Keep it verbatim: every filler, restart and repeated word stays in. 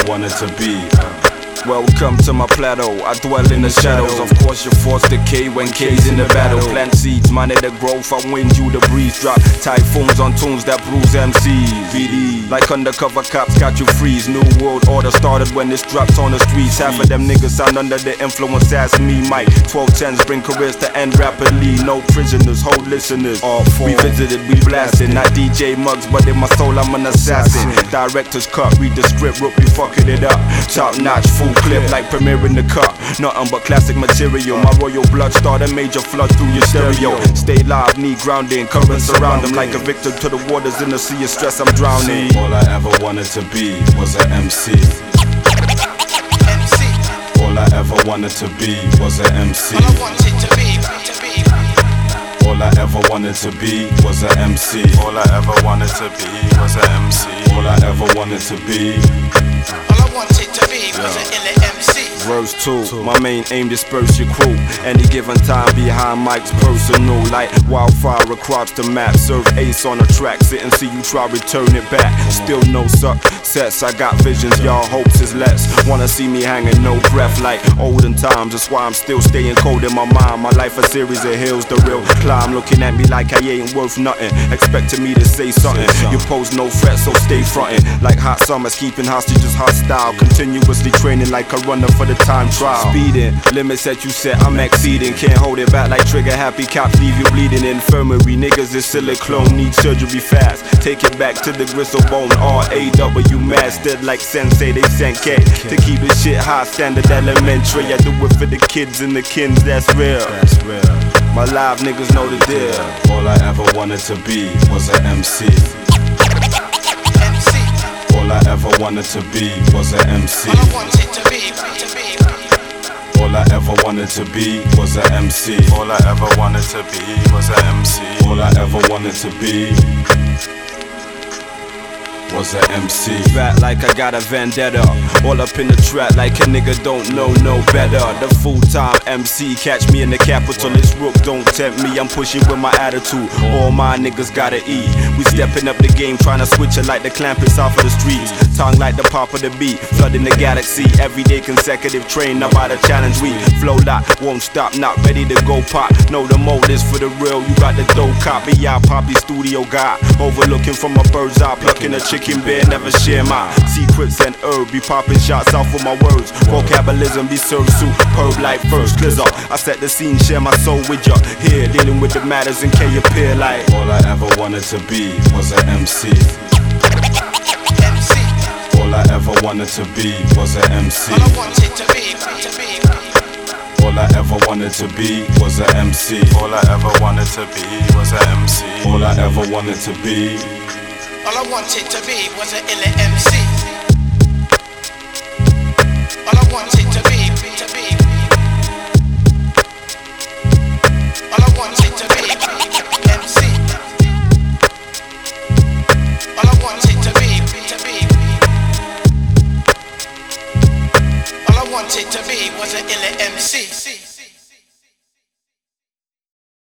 wanted to be. Welcome to my plateau, I dwell in the shadows. Of course your thoughts decay when K's in the battle. Plant seeds, money the growth, I wind you the breeze. Drop typhoons on tunes that bruise M Cs. V D, like undercover cops got you freeze. New world order started when this dropped on the streets. Half of them niggas sound under the influence as me. Mike, twelve tens bring careers to end rapidly. No prisoners, hold listeners. We visited, we blasted. Not D J Muggs, but in my soul I'm an assassin. Director's cut, read the script, rook, we fucking it up. Top notch, full clip like Premiere in the cut. Nothing but classic material. My royal blood start a major flood through your stereo. Stay live, knee grounding, current surround them like a victim to the waters in the sea of stress. I'm drowning. All I ever wanted to be was an M C. All I ever wanted to be was an M C. All I wanted to be, to be. All I ever wanted to be was an M C. All I ever wanted to be was an M C. All I ever wanted to be. All I wanted to be was an ill M C. Verse two, my main aim disperse your crew. Any given time behind Mike's personal. Like wildfire across the map. Serve ace on the track. Sit and see you try return it back. Still no success, I got visions, y'all hopes is less. Wanna see me hanging no breath like olden times. That's why I'm still staying cold in my mind. My life a series of hills, the real climb. Looking at me like I ain't worth nothing. Expecting me to say something. You pose no threat, so stay frontin'. Like hot summers, keeping hostages hostile. Continuously training like a runner for the time trial. Speeding, limits that you set, I'm exceeding. Can't hold it back like trigger happy cops leave you bleeding. Infirmary, niggas is silicone, need surgery fast. Take it back to the gristle bone, R A W mastered like sensei, they sent K. To keep this shit high, standard elementary. I do it for the kids and the kins, that's real. That's real. My live niggas know the deal. All I ever wanted to be was an M C. All I ever wanted to be was an M C. All I wanted to be, to be. All I ever wanted to be was an M C. All I ever wanted to be was an M C. All I ever wanted to be was an M C. Fat like I got a vendetta. All up in the trap like a nigga don't know no better. The full-time M C, catch me in the capital. It's Rook, don't tempt me, I'm pushing with my attitude. All my niggas gotta eat. We stepping up the game, trying to switch it like the clampets off of the streets. Tongue like the pop of the beat, flooding the galaxy. Everyday consecutive train, about a challenge we flow lot, won't stop, not ready to go pop. Know the mode is for the real, you got the dope copy. I poppy studio guy, overlooking from a bird's eye, plucking a chicken bear, never share my secrets and herb. Be popping shots off with my words. Vocabalism be served superb like first clizzer. I set the scene, share my soul with ya. Here, dealing with the matters in K appear like. All I ever wanted to be was an M C. M C. All I ever wanted to be was an M C. All I wanted to be, to be. All I ever wanted to be was an M C. All I ever wanted to be was an M C. All I ever wanted to be. All I wanted to be was an ill M C. All I wanted to be, to be.